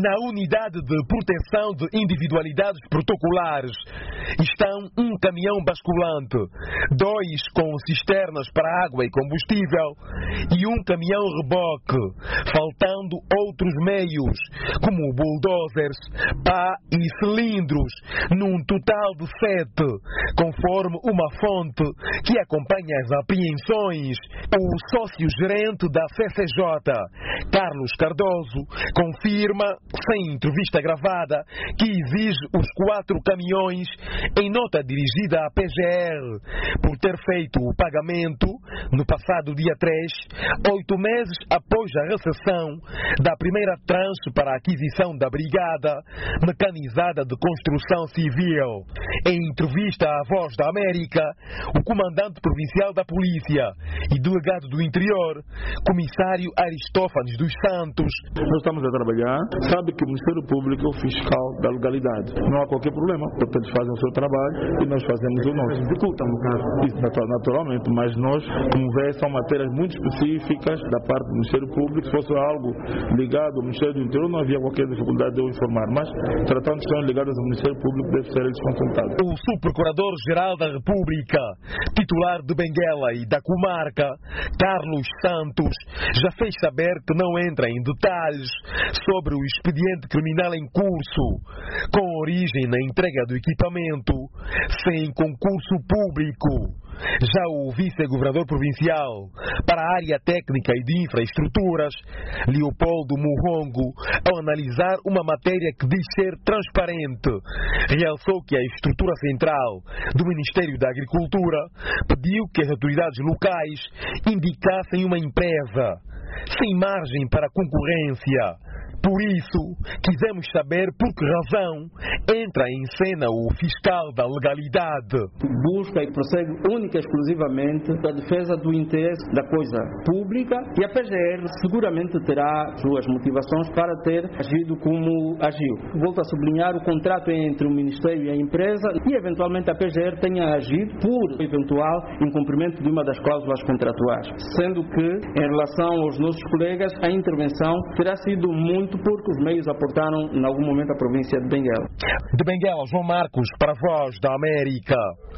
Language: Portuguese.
Na unidade de proteção de individualidades protocolares estão um caminhão basculante, 2 com cisternas para água e combustível e um caminhão reboque, faltando outros meios, como bulldozers, pá e cilindros, num total de 7, conforme uma fonte que acompanha as apreensões. O sócio-gerente da CCJ, Carlos Cardoso, confirma, sem entrevista gravada, que exige os 4 caminhões em nota dirigida à PGR por ter feito o pagamento no passado dia 3, 8 meses após a recepção da primeira tranche para a aquisição da Brigada Mecanizada de Construção Civil. Em entrevista à Voz da América, o comandante provincial da Polícia e delegado do Interior, comissário Aristófanes dos Santos. Nós estamos a trabalhar, sabe que o Ministério Público é o fiscal da legalidade. Não há qualquer problema, porque eles fazem o seu trabalho e nós fazemos o nosso. Dificulta um bocado. Isso naturalmente, mas nós, como vê, são matérias muito específicas da parte do Ministério Público. Se fosse algo ligado ao Ministério do Interior, não havia qualquer dificuldade de eu informar, mas tratando de questões ligadas ao Ministério Público, deve ser eles consultados. O Subprocurador-Geral da República, titular de Benguela e da comarca, Carlos Santos, já fez saber que não entra em detalhes sobre o expediente criminal em curso, com origem na entrega do equipamento sem concurso público. Já o vice-governador provincial para a área técnica e de infraestruturas, Leopoldo Muhongo, ao analisar uma matéria que diz ser transparente, realçou que a estrutura central do Ministério da Agricultura pediu que as autoridades locais indicassem uma empresa sem margem para concorrência. Por isso, quisemos saber por que razão entra em cena o fiscal da legalidade. Busca e prossegue única e exclusivamente a defesa do interesse da coisa pública e a PGR seguramente terá suas motivações para ter agido como agiu. Volto a sublinhar o contrato entre o Ministério e a empresa e eventualmente a PGR tenha agido por eventual incumprimento de uma das cláusulas contratuais. Sendo que, em relação aos nossos colegas, a intervenção terá sido muito porque os meios aportaram em algum momento à província de Benguela. De Benguela, João Marcos, para a Voz da América.